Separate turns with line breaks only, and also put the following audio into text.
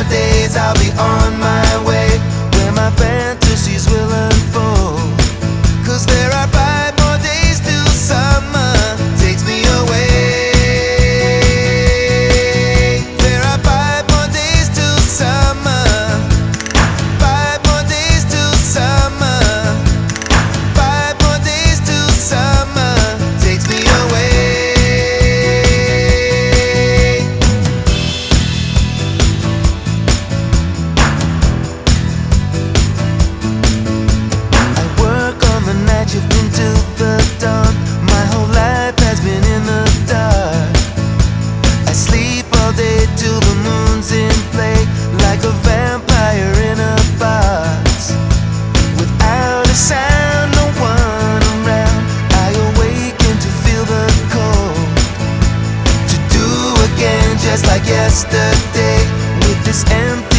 days I'll be on my way, where my fantasies will unfold. 'Cause there are 5 more days till summer takes me away. There are 5 more days till summer. 5 more days till summer. 5 more days till summer takes me away. I work on the night shift until the dawn. My whole life has been in the dark. I sleep all day till the moon's in play, like a vampire in a box. Without a sound, no one around, I awaken to feel the cold. To do again just like yesterday, with this empty